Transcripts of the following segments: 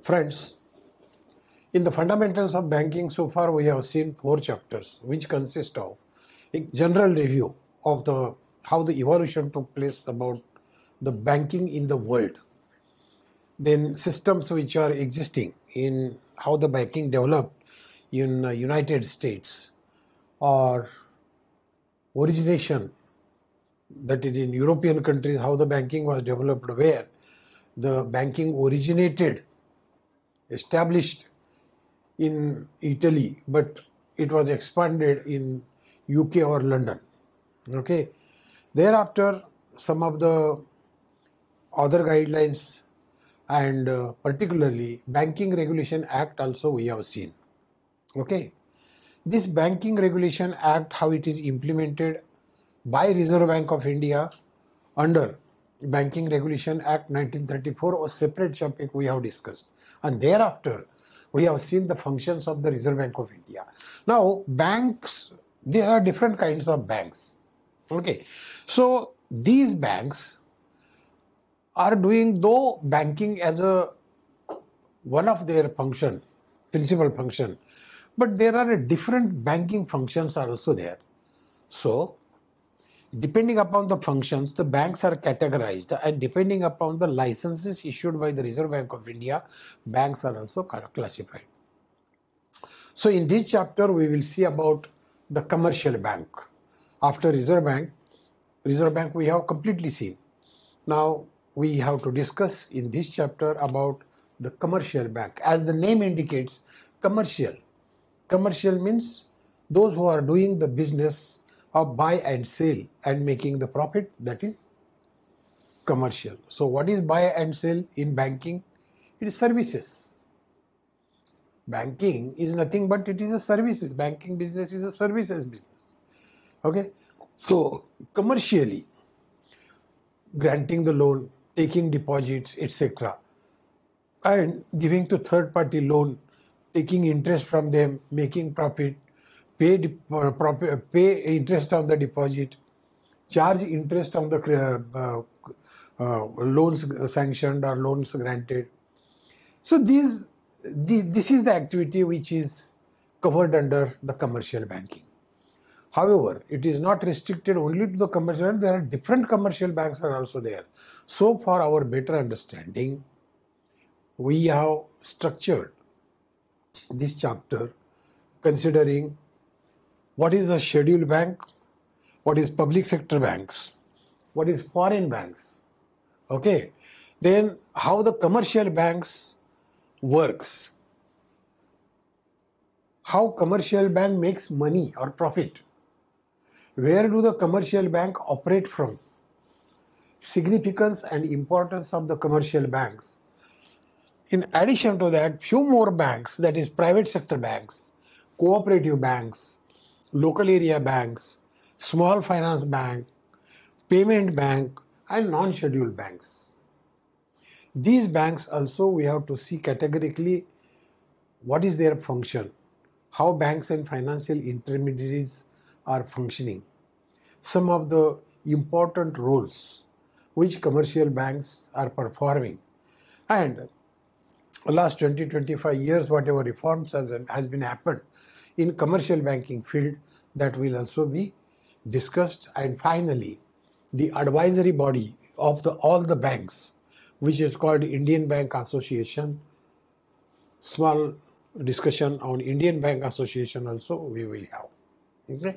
Friends, in the fundamentals of banking, so far we have seen 4 chapters, which consist of a general review of how the evolution took place about the banking in the world, then systems which are existing in how the banking developed in United States, or origination, that is in European countries, how the banking was developed, where the banking originated, established in Italy, but it was expanded in UK or London. Okay. Thereafter, some of the other guidelines and particularly Banking Regulation Act also we have seen. Okay. This Banking Regulation Act, how it is implemented by Reserve Bank of India under Banking Regulation Act 1934, a separate topic we have discussed. And thereafter, we have seen the functions of the Reserve Bank of India. Now, banks, there are different kinds of banks. Okay. So, these banks are doing though banking as one of their function, principal function, but there are different banking functions are also there. So, depending upon the functions, the banks are categorized, and depending upon the licenses issued by the Reserve Bank of India, banks are also classified. So in this chapter, we will see about the commercial bank. After Reserve Bank we have completely seen. Now we have to discuss in this chapter about the commercial bank. As the name indicates, commercial. Commercial means those who are doing the business of buy and sell and making the profit, that is commercial. So what is buy and sell in banking? It is services. Banking is nothing but it is a services. Banking business is a services business. Okay. So commercially, granting the loan, taking deposits, etc., and giving to third party loan, taking interest from them, making profit, pay interest on the deposit, charge interest on the loans sanctioned or loans granted. So this is the activity which is covered under the commercial banking. However, it is not restricted only to the commercial. There are different commercial banks are also there. So for our better understanding, we have structured this chapter considering what is a scheduled bank, what is public sector banks, what is foreign banks, okay. Then how the commercial banks works, how commercial bank makes money or profit, where do the commercial bank operate from, significance and importance of the commercial banks. In addition to that, few more banks, that is private sector banks, cooperative banks, local area banks, small finance bank, payment bank, and non-scheduled banks. These banks also we have to see categorically what is their function, how banks and financial intermediaries are functioning, some of the important roles which commercial banks are performing, and last 20-25 years whatever reforms has been happened in commercial banking field, that will also be discussed. And finally, the advisory body of all the banks, which is called Indian Bank Association, small discussion on Indian Bank Association also we will have. Okay.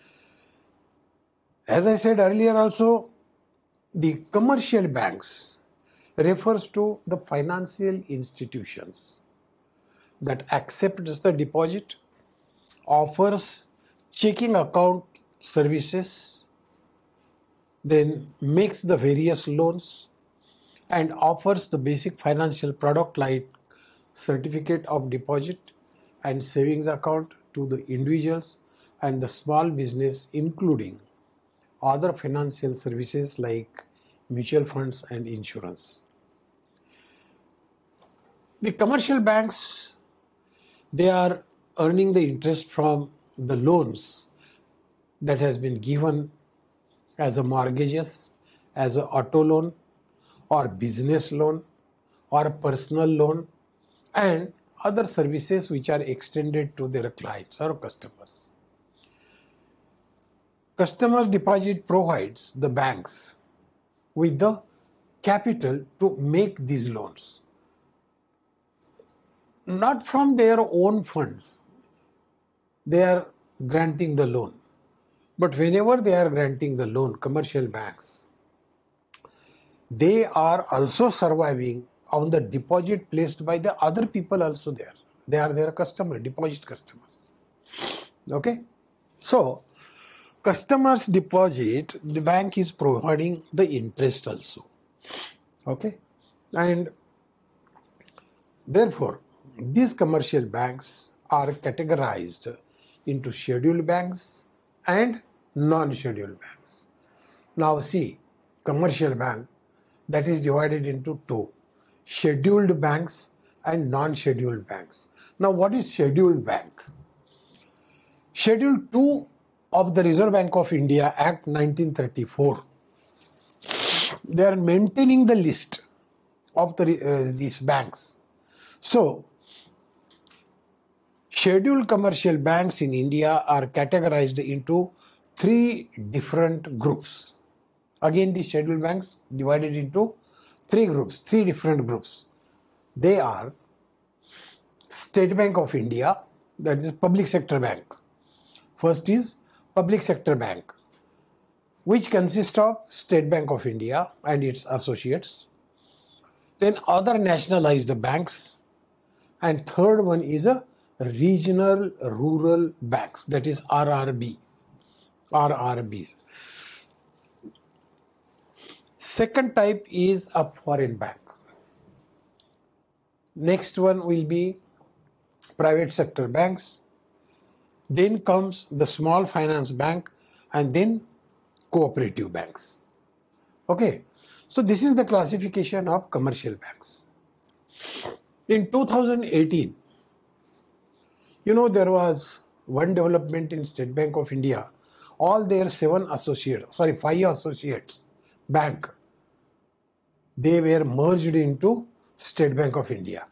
As I said earlier also, the commercial banks refers to the financial institutions that accepts the deposit, offers checking account services, then makes the various loans and offers the basic financial product like certificate of deposit and savings account to the individuals and the small business, including other financial services like mutual funds and insurance. The commercial banks, they are earning the interest from the loans that has been given as a mortgages, as an auto loan or business loan or personal loan and other services which are extended to their clients or customers. Customers deposit provides the banks with the capital to make these loans. Not from their own funds, they are granting the loan. But whenever they are granting the loan, commercial banks, they are also surviving on the deposit placed by the other people also there. They are their customer, deposit customers. Okay? So, customers deposit, the bank is providing the interest also. Okay? And therefore, these commercial banks are categorized into scheduled banks and non-scheduled banks. Now see, commercial bank, that is divided into two, scheduled banks and non-scheduled banks. Now what is scheduled bank? Schedule 2 of the Reserve Bank of India Act 1934, they are maintaining the list of these banks. So, scheduled commercial banks in India are categorized into 3 different groups. Again, these scheduled banks divided into 3 groups, 3 different groups. They are State Bank of India, that is public sector bank. First is public sector bank, which consists of State Bank of India and its associates. Then other nationalized banks, and third one is a regional rural banks, that is RRBs. Second type is a foreign bank. Next one will be private sector banks. Then comes the small finance bank, and then cooperative banks. Okay, so this is the classification of commercial banks. In 2018, there was one development in State Bank of India. All their 5 associates bank, they were merged into State Bank of India.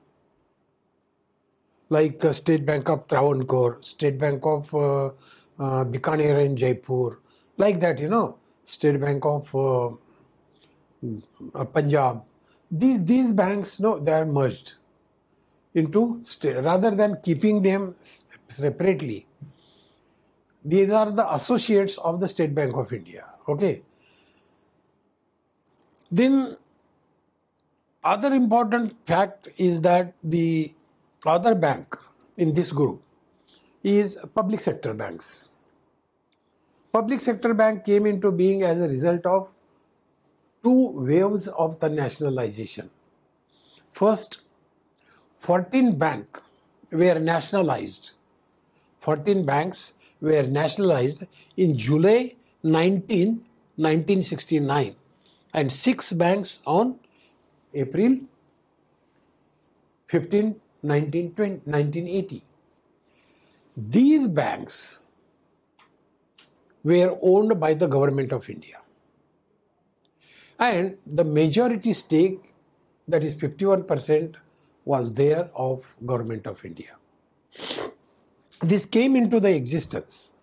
Like State Bank of Travancore, State Bank of Bikaner and Jaipur, like that, State Bank of Punjab. These banks, they are merged into state, rather than keeping them separately. These are the associates of the State Bank of India. Okay. Then other important fact is that the other bank in this group is public sector banks. Public sector bank came into being as a result of 2 waves of the nationalization. First, 14 banks were nationalized. 14 banks were nationalized in July 1969, and 6 banks on April 15, 1980. These banks were owned by the government of India. And the majority stake, that is 51%, was there of government of India. This came into the existence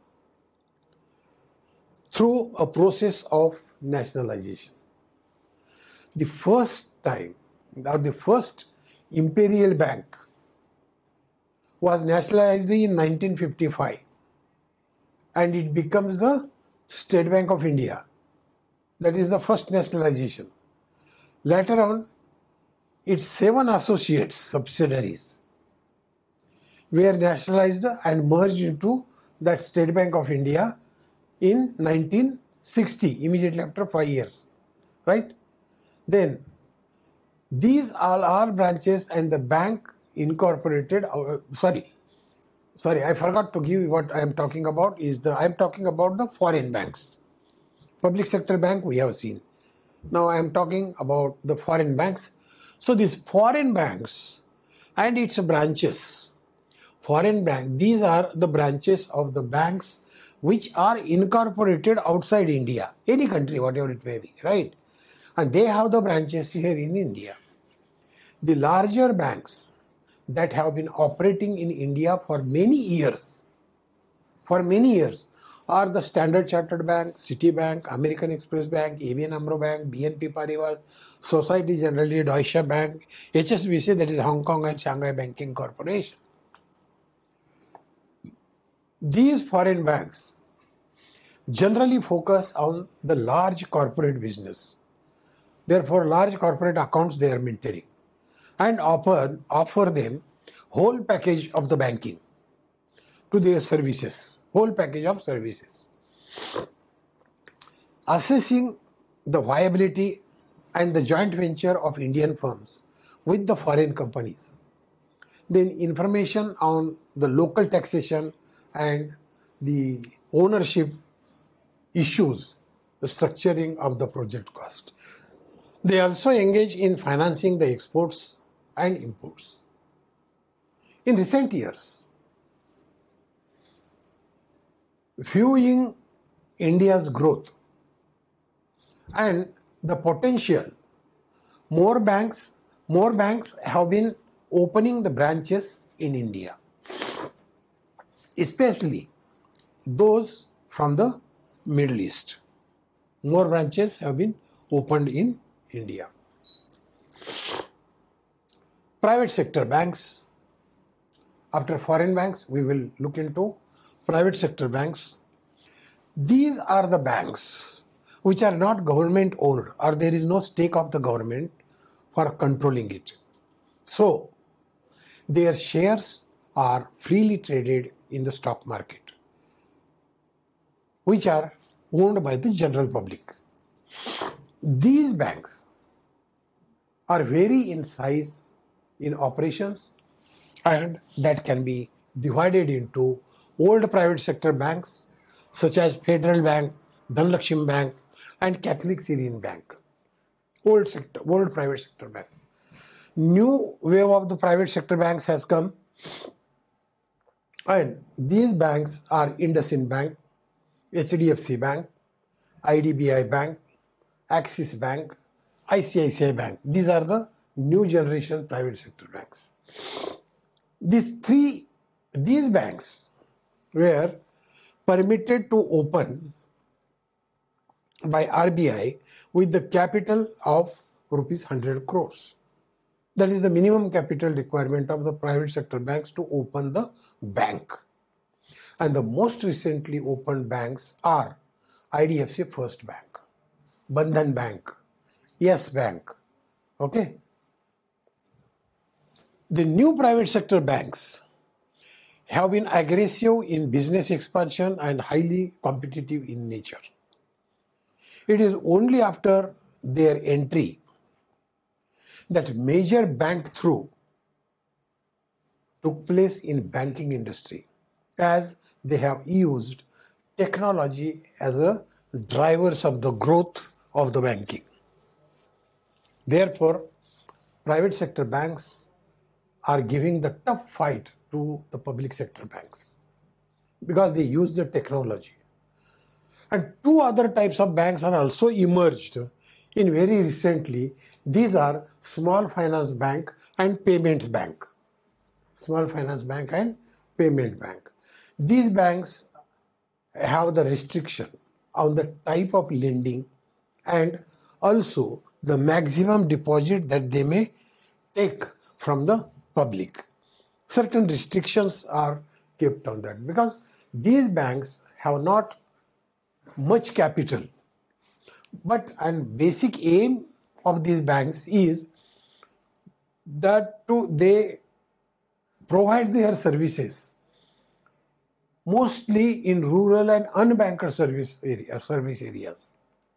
through a process of nationalization. The first time, or the first imperial bank was nationalized in 1955, and it becomes the State Bank of India. That is the first nationalization. Later on, its 7 associates, subsidiaries, were nationalized and merged into that State Bank of India in 1960, immediately after 5 years, right? Then, these all are branches, and the bank incorporated, sorry, I forgot to give what I am talking about. I am talking about the foreign banks. Public sector bank we have seen. Now I am talking about the foreign banks. So these foreign banks and its branches, these are the branches of the banks which are incorporated outside India, any country, whatever it may be, right? And they have the branches here in India. The larger banks, that have been operating in India for many years, are the Standard Chartered Bank, Citibank, American Express Bank, ABN AMRO Bank, BNP Paribas, Society Generale, Deutsche Bank, HSBC, that is Hong Kong and Shanghai Banking Corporation. These foreign banks generally focus on the large corporate business. Therefore, large corporate accounts they are maintaining and offer them whole package of the banking to their services, whole package of services. Assessing the viability and the joint venture of Indian firms with the foreign companies. Then information on the local taxation and the ownership issues, the structuring of the project cost. They also engage in financing the exports and imports. In recent years, viewing India's growth and the potential, more banks have been opening the branches in India, especially those from the Middle East. More branches have been opened in India. Private sector banks. After foreign banks, we will look into private sector banks. These are the banks which are not government owned, or there is no stake of the government for controlling it. So, their shares are freely traded in the stock market, which are owned by the general public. These banks are vary in size, in operations, and that can be divided into old private sector banks such as Federal Bank, Dhanlaxmi Bank, and Catholic Syrian Bank. Old private sector bank. New wave of the private sector banks has come, and these banks are IndusInd Bank, HDFC Bank, IDBI Bank, Axis Bank, ICICI Bank. These are the new generation private sector banks. These banks were permitted to open by RBI with the capital of rupees 100 crores. That is the minimum capital requirement of the private sector banks to open the bank. And the most recently opened banks are IDFC First Bank, Bandhan Bank, Yes Bank. Okay. The new private sector banks have been aggressive in business expansion and highly competitive in nature. It is only after their entry that major bank through took place in banking industry, as they have used technology as a drivers of the growth of the banking. Therefore, private sector banks are giving the tough fight to the public sector banks because they use the technology. And two other types of banks are also emerged in very recently. These are Small Finance Bank and Payment Bank. Small Finance Bank and Payment Bank. These banks have the restriction on the type of lending and also the maximum deposit that they may take from the public. Certain restrictions are kept on that because these banks have not much capital. But and basic aim of these banks is that they provide their services mostly in rural and unbanked service areas.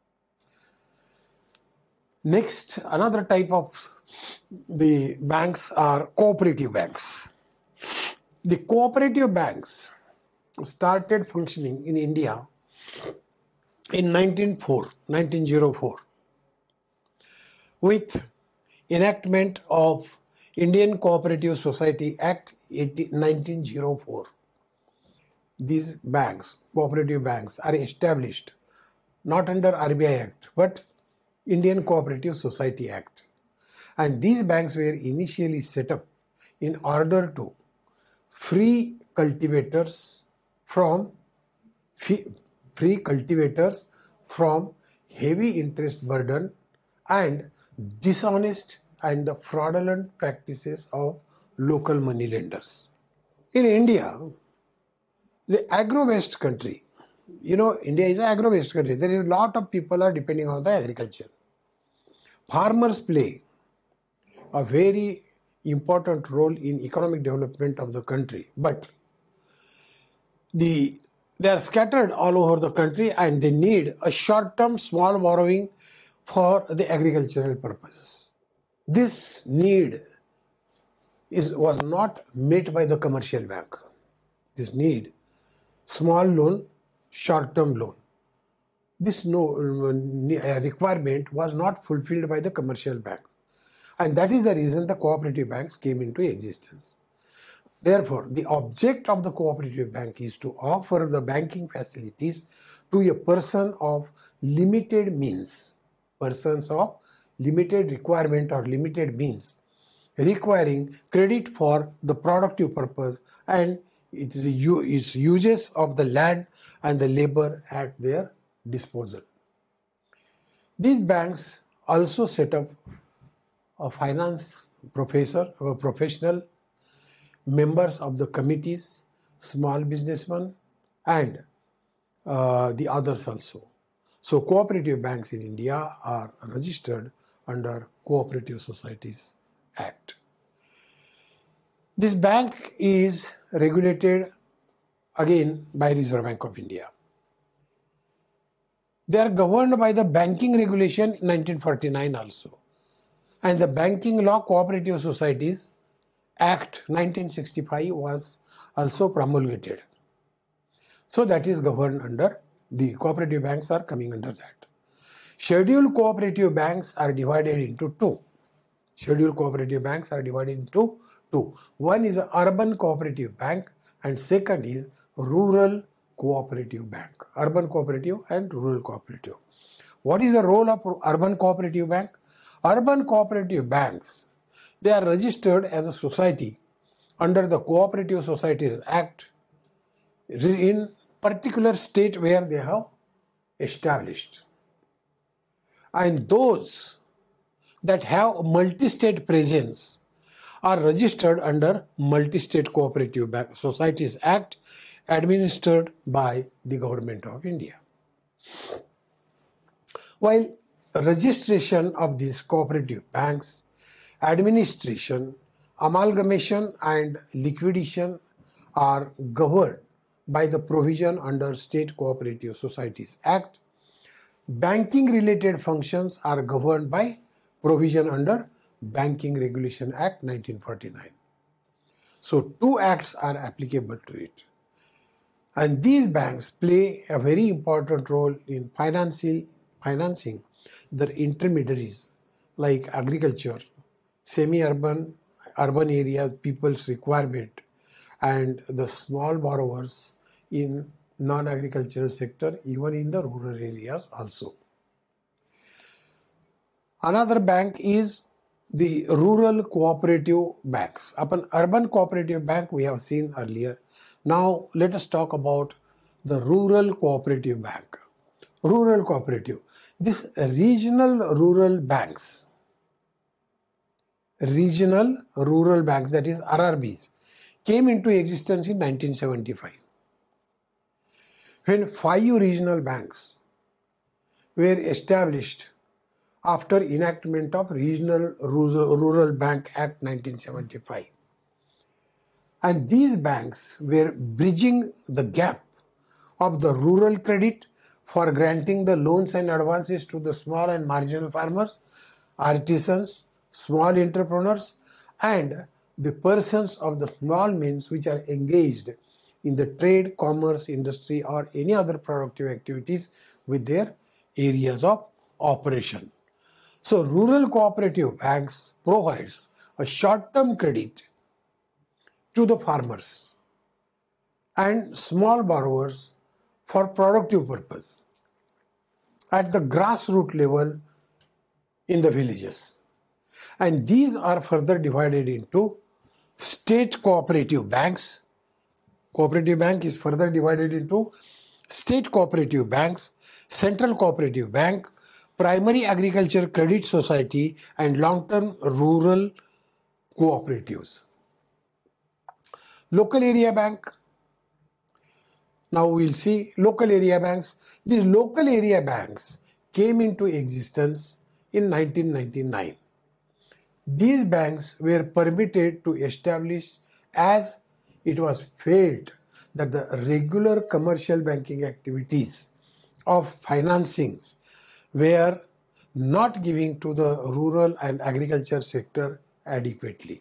Next, another type of the banks are cooperative banks. The cooperative banks started functioning in India in 1904 with enactment of Indian Cooperative Society Act 1904. These banks, cooperative banks, are established not under RBI Act but Indian Cooperative Society Act. And these banks were initially set up in order to free cultivators from heavy interest burden and dishonest and the fraudulent practices of local money lenders. In India, the agro-based country, India is an agro-based country. There is a lot of people are depending on the agriculture. Farmers play a very important role in economic development of the country, but they are scattered all over the country and they need a short-term small borrowing for the agricultural purposes. This need was not met by the commercial bank. This need, small loan, short-term loan. This requirement was not fulfilled by the commercial bank. And that is the reason the cooperative banks came into existence. Therefore, the object of the cooperative bank is to offer the banking facilities to a person of limited means, persons of limited requirement or limited means, requiring credit for the productive purpose and its uses of the land and the labor at their disposal. These banks also set up a finance professional, members of the committees, small businessmen, and the others also. So cooperative banks in India are registered under Cooperative Societies Act. This bank is regulated again by Reserve Bank of India. They are governed by the Banking Regulation 1949 also. And the Banking Law Cooperative Societies Act 1965 was also promulgated. So that is governed under the cooperative banks are coming under that. Scheduled cooperative banks are divided into two. Scheduled cooperative banks are divided into two. One is an urban cooperative bank and second is rural cooperative bank. Urban cooperative and rural cooperative. What is the role of urban cooperative bank? Urban cooperative banks, they are registered as a society under the Cooperative Societies Act in particular state where they have established. And those that have multi-state presence are registered under Multi-State Cooperative Bank Societies Act administered by the Government of India. While registration of these cooperative banks, administration, amalgamation and liquidation are governed by the provision under State Cooperative Societies Act. Banking related functions are governed by provision under Banking Regulation Act 1949. So two acts are applicable to it. And these banks play a very important role in financing the intermediaries like agriculture, semi-urban, urban areas, people's requirement, and the small borrowers in non-agricultural sector, even in the rural areas also. Another bank is the rural cooperative banks. Upon urban cooperative bank we have seen earlier. Now let us talk about the rural cooperative bank. Rural cooperative. This regional rural banks, that is RRBs, came into existence in 1975. When 5 regional banks were established after enactment of Regional Rural Bank Act 1975. And these banks were bridging the gap of the rural credit for granting the loans and advances to the small and marginal farmers, artisans, small entrepreneurs, and the persons of the small means which are engaged in the trade, commerce, industry, or any other productive activities with their areas of operation. So rural cooperative banks provides a short-term credit to the farmers and small borrowers for productive purpose at the grassroots level in the villages. And these are further divided into state cooperative banks. Cooperative bank is further divided into state cooperative banks, central cooperative bank, primary agriculture credit society, and long-term rural cooperatives. Local area bank. Now we will see local area banks. These local area banks came into existence in 1999. These banks were permitted to establish as it was felt that the regular commercial banking activities of financings were not giving to the rural and agriculture sector adequately.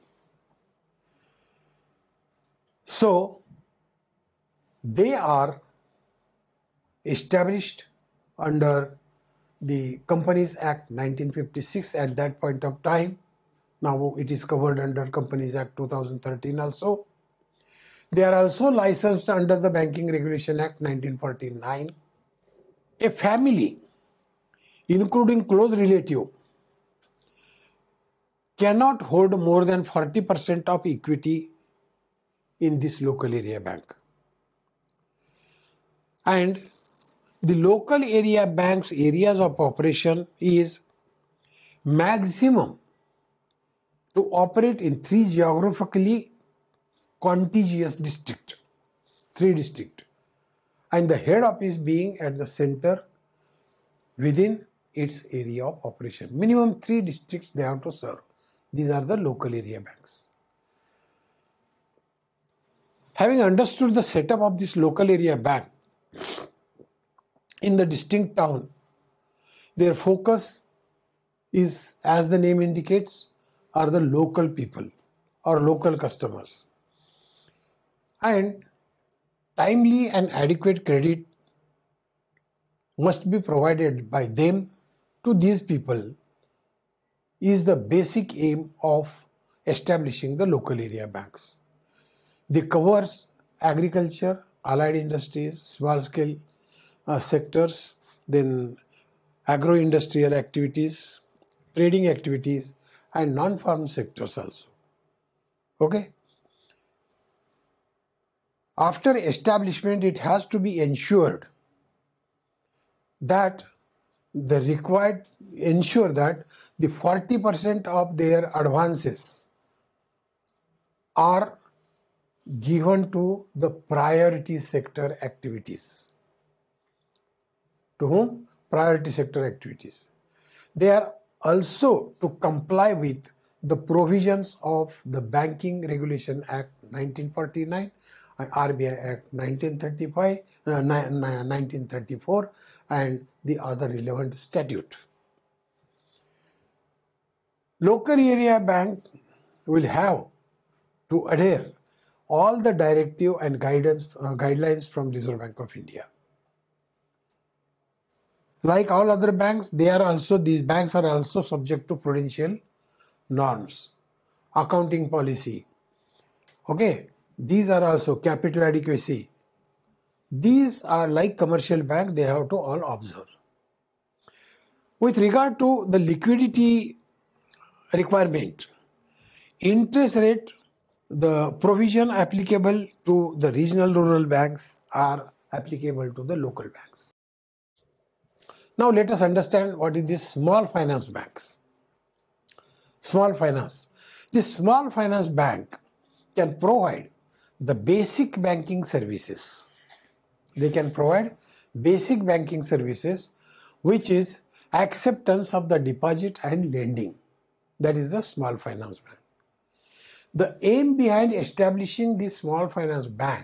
So, they are established under the Companies Act 1956 at that point of time. Now it is covered under Companies Act 2013 also. They are also licensed under the Banking Regulation Act 1949. A family, including close relative, cannot hold more than 40% of equity in this local area bank. And the local area bank's areas of operation is maximum to operate in 3 geographically contiguous districts, 3 districts, and the head office being at the center within its area of operation. Minimum 3 districts they have to serve. These are the local area banks. Having understood the setup of this local area bank in the distinct town, their focus is, as the name indicates, are the local people or local customers. And timely and adequate credit must be provided by them to these people is the basic aim of establishing the local area banks. They covers agriculture, allied industries, small scale sectors, then agro-industrial activities, trading activities, and non-farm sectors also. Okay? After establishment, it has to be ensured that the 40% of their advances are given to the priority sector activities. To whom? Priority sector activities. They are also to comply with the provisions of the Banking Regulation Act 1949 and RBI Act 1934 and the other relevant statute. Local area bank will have to adhere all the directive and guidelines from Reserve Bank of India. Like all other banks, these banks are also subject to prudential norms, accounting policy. Okay, these are also capital adequacy. These are like commercial bank, they have to all observe. With regard to the liquidity requirement, interest rate, the provision applicable to the regional rural banks are applicable to the local banks. Now let us understand what is this small finance banks. Small finance. This small finance bank can provide the basic banking services. They can provide basic banking services, which is acceptance of the deposit and lending. That is the small finance bank. The aim behind establishing this small finance bank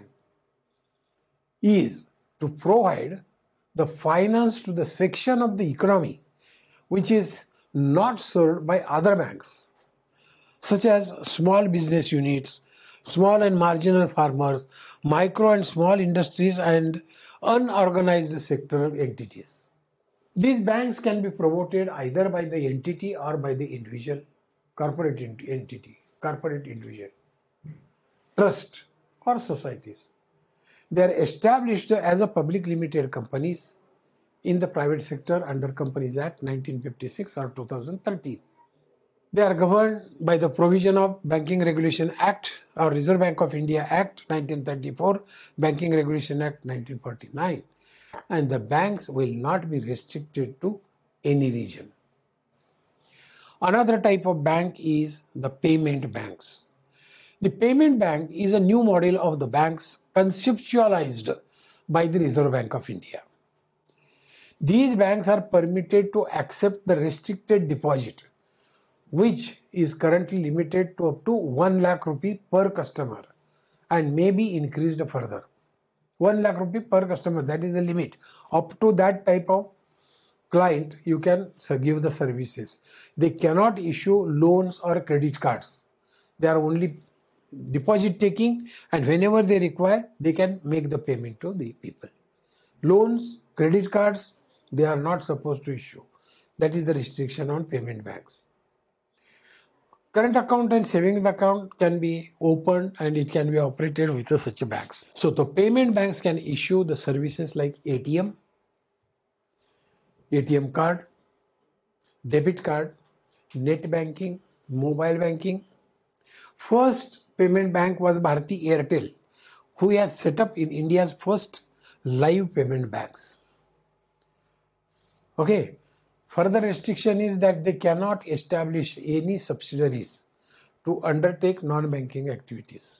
is to provide the finance to the section of the economy which is not served by other banks, such as small business units, small and marginal farmers, micro and small industries, and unorganized sectoral entities. These banks can be promoted either by the entity or by the individual, corporate entity, corporate individual, trust or societies. They are established as a public limited companies in the private sector under Companies Act 1956 or 2013. They are governed by the provision of Banking Regulation Act or Reserve Bank of India Act 1934, Banking Regulation Act 1949, and the banks will not be restricted to any region. Another type of bank is the payment banks. The payment bank is a new model of the banks conceptualized by the Reserve Bank of India. These banks are permitted to accept the restricted deposit, which is currently limited to up to 1 lakh rupee per customer and may be increased further. 1 lakh rupee per customer, that is the limit. Up to that type of client, you can give the services. They cannot issue loans or credit cards. They are only deposit taking, and whenever they require, they can make the payment to the people. Loans, credit cards, they are not supposed to issue. That is the restriction on payment banks. Current account and savings account can be opened and it can be operated with such banks. So the payment banks can issue the services like ATM card, debit card, net banking, mobile banking. First payment bank was Bharti Airtel, who has set up in India's first live payment banks. Okay. Further restriction is that they cannot establish any subsidiaries to undertake non-banking activities.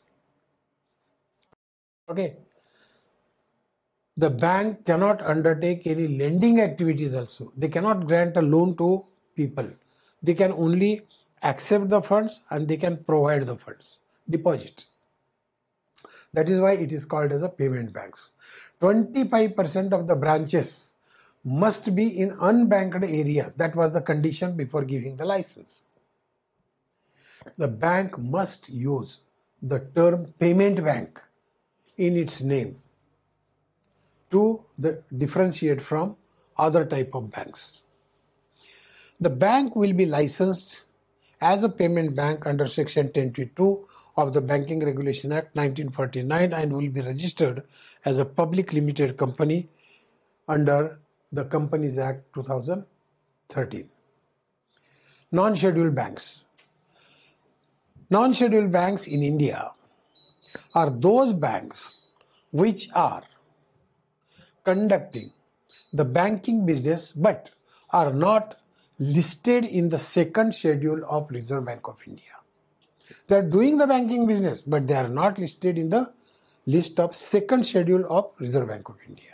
Okay. The bank cannot undertake any lending activities also. They cannot grant a loan to people. They can only accept the funds and they can provide the funds, deposit. That is why it is called as a payment banks. 25% of the branches must be in unbanked areas. That was the condition before giving the license. The bank must use the term payment bank in its name to differentiate from other type of banks. The bank will be licensed as a payment bank under Section 10(2) of the Banking Regulation Act 1949 and will be registered as a public limited company under the Companies Act 2013. Non-scheduled banks. Non-scheduled banks in India are those banks which are conducting the banking business but are not listed in the second schedule of Reserve Bank of India. They are doing the banking business but they are not listed in the list of second schedule of Reserve Bank of India.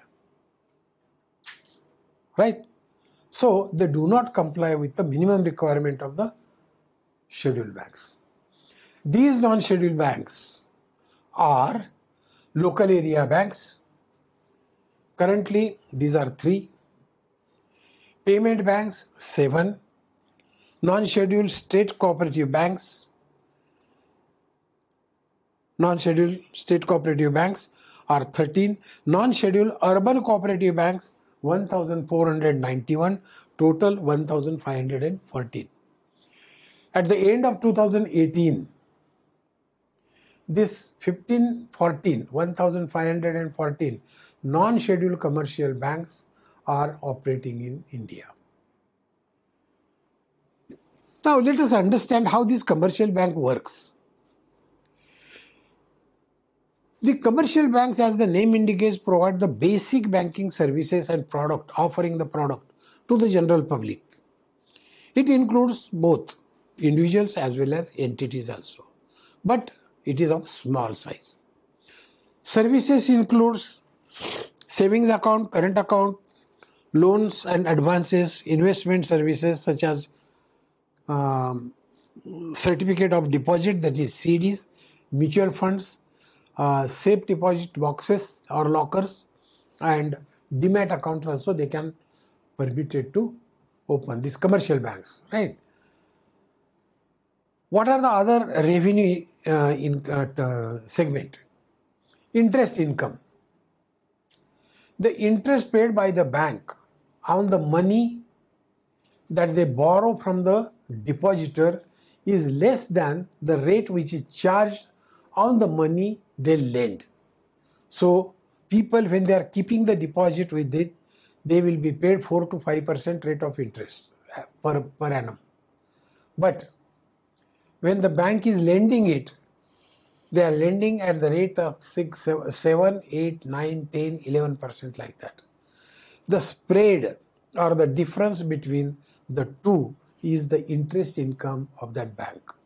Right? So they do not comply with the minimum requirement of the scheduled banks. These non-scheduled banks are local area banks. Currently, these are 3. Payment banks, 7. Non-scheduled state cooperative banks. Non-scheduled state cooperative banks are 13. Non-scheduled urban cooperative banks, 1,491, total 1,514. At the end of 2018, this 1,514 non-scheduled commercial banks are operating in India. Now let us understand how this commercial bank works. The commercial banks, as the name indicates, provide the basic banking services and offering the product to the general public. It includes both individuals as well as entities also, but it is of small size. Services includes savings account, current account, loans and advances, investment services such as certificate of deposit, that is CDs, mutual funds, safe deposit boxes or lockers, and demat accounts also they can permitted to open, these commercial banks, right? What are the other revenue segment? Interest income. The interest paid by the bank on the money that they borrow from the depositor is less than the rate which is charged on the money they lend. So people, when they are keeping the deposit with it, they will be paid 4 to 5% rate of interest per annum. But when the bank is lending it, they are lending at the rate of 6, 7, 8, 9, 10, 11% like that. The spread or the difference between the two is the interest income of that bank.